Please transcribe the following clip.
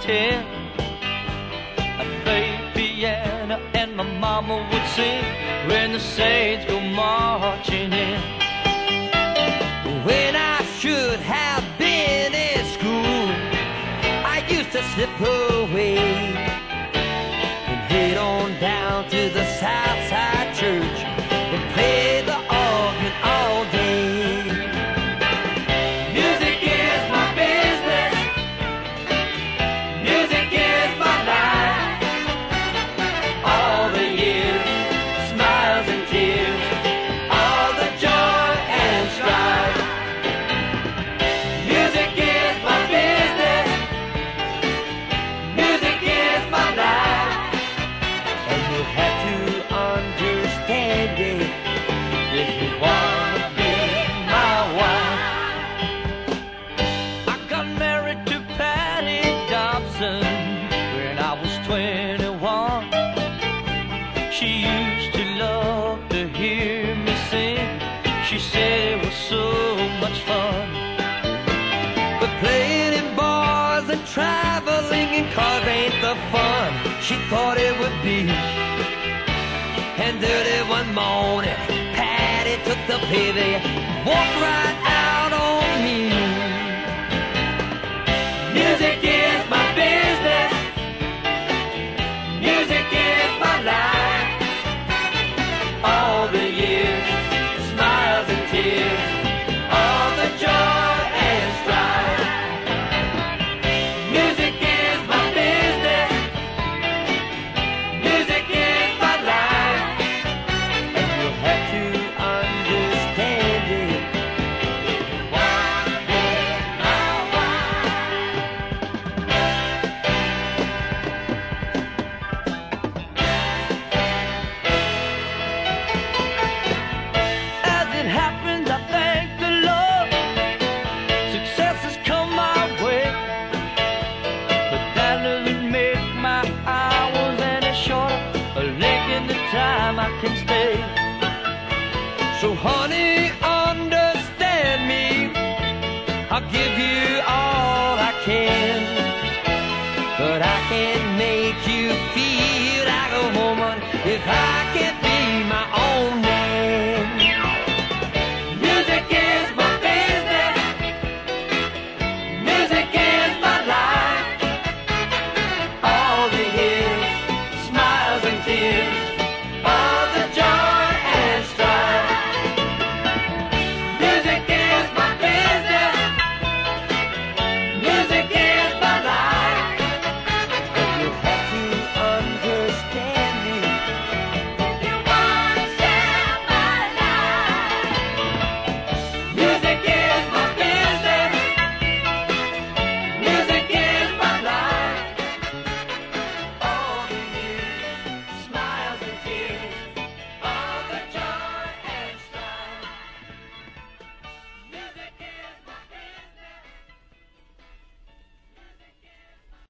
10. I'd play piano and my mama would sing when the saints go marching in. When I should have been in school, I used to slip away and head on down to the Southside Church and play the organ all day. Music is my business. Music is my life. All the years, smiles and tears, all the joy and strife. Music is my business. Music is my life. And you have to understand it if you want to be my wife. I got married to Patty Dobson when I was 21. She used to love to hear me sing. She said it was so much fun. But playing in bars and traveling in cars ain't the fun she thought it would be. And early one morning, Patty took the baby, walked right out